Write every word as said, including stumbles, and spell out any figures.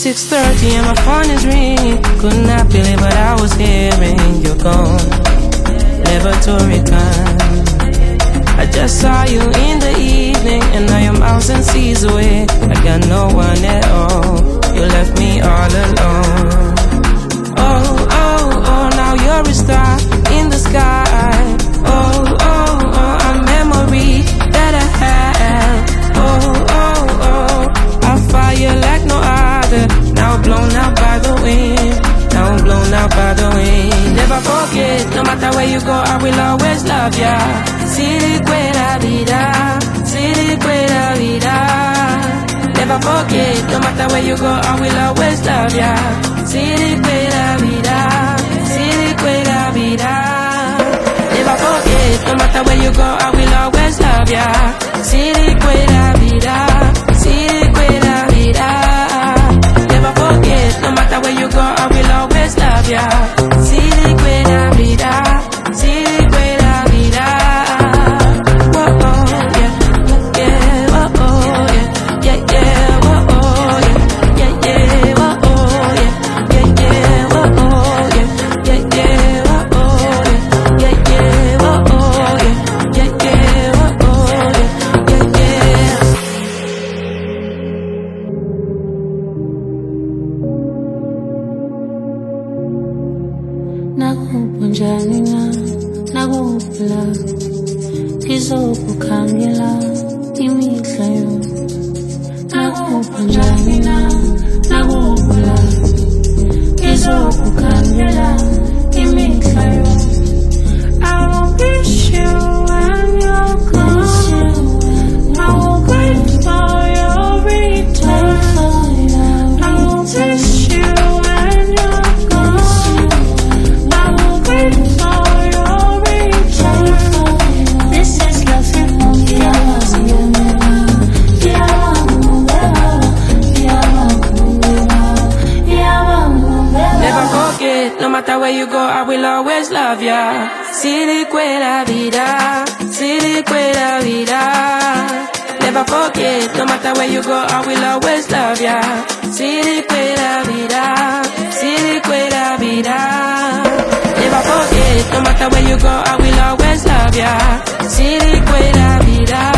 six thirty and my phone is ringing. Could not believe what I was hearing. You're gone, never to return. I just saw you in the evening, and now you're miles and seas away. I got no one at all. You left me all alone. Oh, oh, oh, now you're a star in the sky. Oh, oh, oh, a memory that I have. Oh, oh, oh, I fire like no other. Now blown out by the wind. Now I'm blown out by the wind. Never forget, no matter where you go, I will always love ya. Siriquera vida, Siriquera vida. Never forget, no matter where you go, I will always love ya. Siriquera vida, Siriquera vida. Never forget, no matter where you go, I will always love ya. Siriquera vida, Siriquera vida. Never forget, no matter where you go, I will always love ya. Siriquera vida, Siriquera vida. Whoa, oh, yeah, yeah, whoa, oh, yeah, yeah, yeah, whoa, oh, yeah, yeah, yeah, whoa, oh, yeah, yeah, yeah, whoa, oh, yeah, yeah, yeah, whoa, oh, yeah, yeah, yeah, whoa, oh, yeah, yeah, yeah, whoa, oh, yeah, yeah, yeah. Nakupunjani na nakupula ngizokukhangela imihla yonke. Nakupunjani na nakupula ngizokukhangela imihla yonke. I will miss you when you're gone. I will wait for your return. I will miss you when you're gone. I will wait for your return. This is love in Never forget, no matter where you go, I will always love ya. Siriquera vida, Siriquera vida. Never forget, no matter where you go, I will always love ya. Siriquera vida, Siriquera vida. Never forget, no matter where you go, I will always love ya. Siriquera vida.